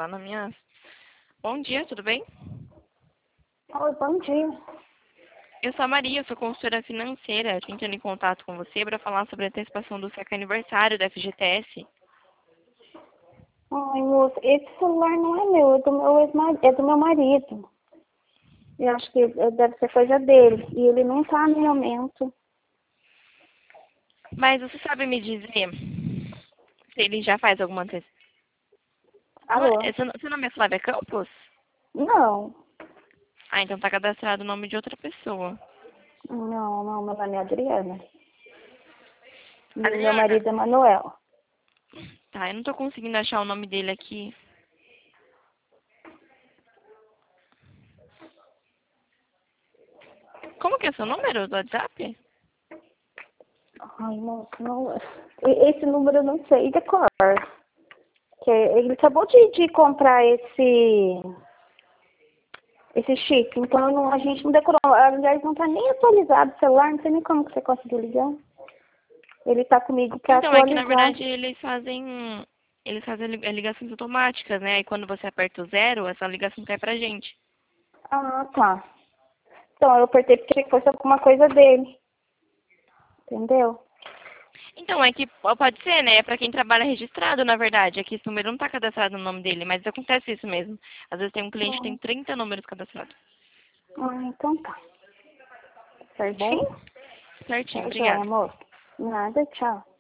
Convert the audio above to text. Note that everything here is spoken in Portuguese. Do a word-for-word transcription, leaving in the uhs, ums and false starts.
lá na minha... Bom dia, tudo bem? Oi, bom dia. Eu sou a Maria, eu sou consultora financeira, tentando em contato com você para falar sobre a antecipação do seu aniversário da F G T S. Ai, moça, esse celular não é meu, é do meu ex-marido, é do meu marido. Eu acho que deve ser coisa dele. E ele não tá no momento. Mas você sabe me dizer se ele já faz alguma antecipação? Alô? Seu, seu nome é Flávia Campos? Não. Ah, então tá cadastrado o nome de outra pessoa. Não, não, meu nome é Adriana. E meu Adriana? marido é Manuel. Tá, eu não tô conseguindo achar o nome dele aqui. Como que é seu número do WhatsApp? Ai, moça, não. e- Esse número eu não sei de cor. Que ele acabou de, de comprar esse. Esse chip, então não- a gente não decorou. Aliás, não tá nem atualizado o celular, não sei nem como que você conseguiu ligar. Ele tá comigo pra Então, é que na atualizar. verdade eles fazem. Eles fazem li- ligações automáticas, né? E quando você aperta o zero, essa ligação cai pra gente. Ah, tá. Então, eu apertei porque achei que fosse alguma coisa dele. Entendeu? Então, é que p- pode ser, né? É pra quem trabalha registrado, na verdade. Aqui esse número não tá cadastrado no nome dele, mas acontece isso mesmo. Às vezes tem um cliente que tem Hum. trinta números cadastrados. Ah, então tá. Tá bom? Certinho? Certinho, Tá joia, obrigada. amor. Nada, tchau.